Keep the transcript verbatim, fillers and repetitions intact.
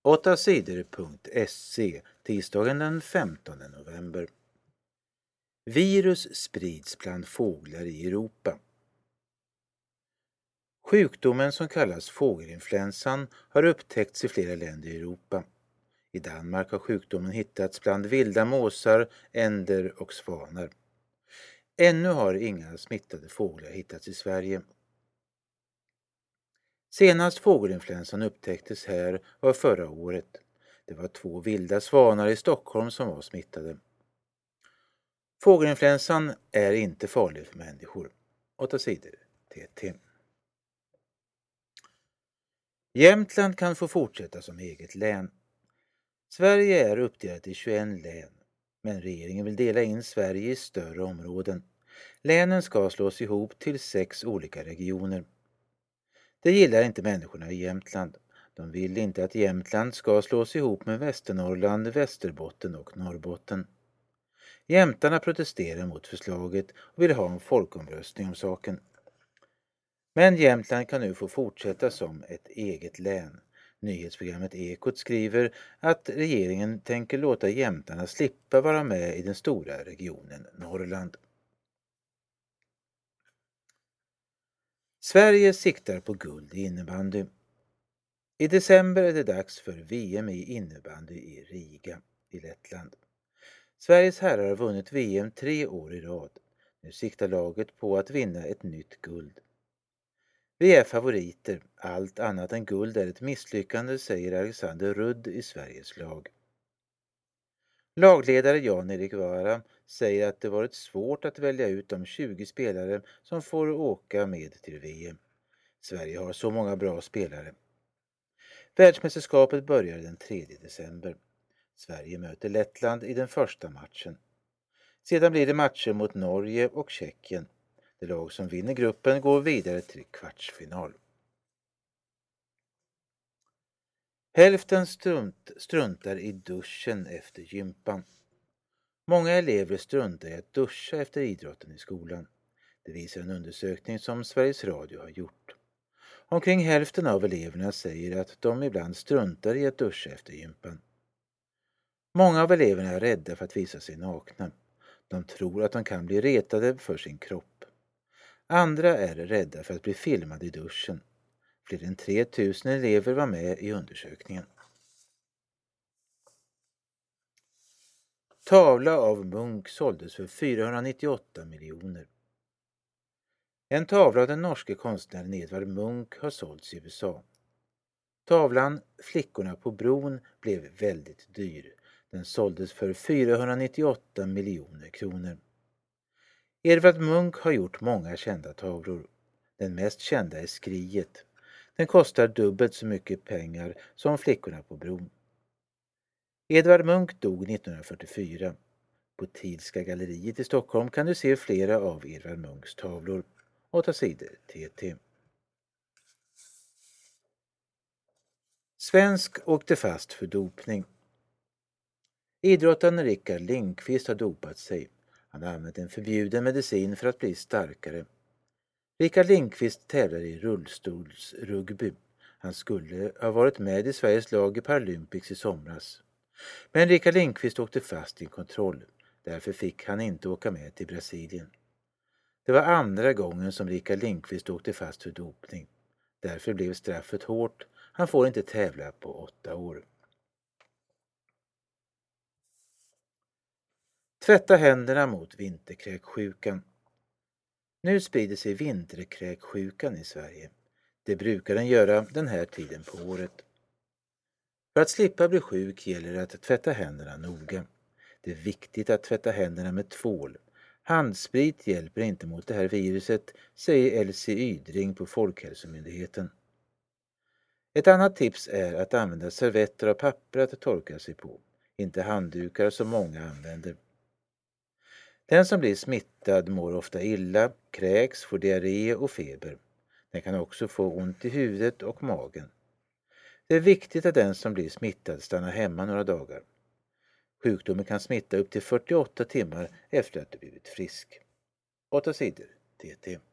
åtta sidor punkt se tisdagen den femtonde november. Virus sprids bland fåglar i Europa. Sjukdomen som kallas fågelinfluensan har upptäckts i flera länder i Europa. I Danmark har sjukdomen hittats bland vilda måsar, änder och svanar. Ännu har inga smittade fåglar hittats i Sverige. Senast fågelinfluensan upptäcktes här var förra året. Det var två vilda svanar i Stockholm som var smittade. Fågelinfluensan är inte farlig för människor. åtta sidor T T. Jämtland kan få fortsätta som eget län. Sverige är uppdelat i tjugoett län, men regeringen vill dela in Sverige i större områden. Länen ska slås ihop till sex olika regioner. Det gillar inte människorna i Jämtland. De vill inte att Jämtland ska slås ihop med Västernorrland, Västerbotten och Norrbotten. Jämtarna protesterar mot förslaget och vill ha en folkomröstning om saken. Men Jämtland kan nu få fortsätta som ett eget län. Nyhetsprogrammet Ekot skriver att regeringen tänker låta jämtarna slippa vara med i den stora regionen Norrland. Sverige siktar på guld i innebandy. I december är det dags för V M i innebandy i Riga i Lettland. Sveriges herrar har vunnit V M tre år i rad. Nu siktar laget på att vinna ett nytt guld. Vi är favoriter. Allt annat än guld är ett misslyckande, säger Alexander Rudd i Sveriges lag. Lagledare Jan-Erik Vara säger att det varit svårt att välja ut de tjugo spelare som får åka med till V M. Sverige har så många bra spelare. Världsmästerskapet börjar den tredje december. Sverige möter Lettland i den första matchen. Sedan blir det matcher mot Norge och Tjeckien. Det lag som vinner gruppen går vidare till kvartsfinal. Hälften strunt, struntar i duschen efter gympan. Många elever struntar i att duscha efter idrotten i skolan. Det visar en undersökning som Sveriges Radio har gjort. Omkring hälften av eleverna säger att de ibland struntar i att duscha efter gympan. Många av eleverna är rädda för att visa sig nakna. De tror att de kan bli retade för sin kropp. Andra är rädda för att bli filmade i duschen. Fler än tre tusen elever var med i undersökningen. Tavla av Munch såldes för fyrahundranittioåtta miljoner. En tavla av den norske konstnären Edvard Munch har sålts i U S A. Tavlan Flickorna på bron blev väldigt dyr. Den såldes för fyrahundranittioåtta miljoner kronor. Edvard Munch har gjort många kända tavlor. Den mest kända är Skriet. Den kostar dubbelt så mycket pengar som Flickorna på bron. Edvard Munch dog nittonhundrafyrtiofyra. På Thielska galleriet i Stockholm kan du se flera av Edvard Munchs tavlor. åtta sidor T T. Svensk åkte fast för dopning. Idrottaren Rickard Lindqvist har dopat sig. Han har använt en förbjuden medicin för att bli starkare. Rickard Lindqvist tävlar i rullstolsrugby. Han skulle ha varit med i Sveriges lag i Paralympics i somras. Men Rickard Lindqvist åkte fast i en kontroll. Därför fick han inte åka med till Brasilien. Det var andra gången som Rickard Lindqvist åkte fast för dopning. Därför blev straffet hårt. Han får inte tävla på åtta år. Tvätta händerna mot vinterkräksjukan. Nu sprider sig vinterkräksjukan i Sverige. Det brukar den göra den här tiden på året. För att slippa bli sjuk gäller det att tvätta händerna noga. Det är viktigt att tvätta händerna med tvål. Handsprit hjälper inte mot det här viruset, säger Elsie Ydring på Folkhälsomyndigheten. Ett annat tips är att använda servetter och papper att torka sig på, inte handdukar som många använder. Den som blir smittad mår ofta illa, kräks, får diarré och feber. Den kan också få ont i huvudet och magen. Det är viktigt att den som blir smittad stannar hemma några dagar. Sjukdomen kan smitta upp till fyrtioåtta timmar efter att du blivit frisk. åtta sidor T T.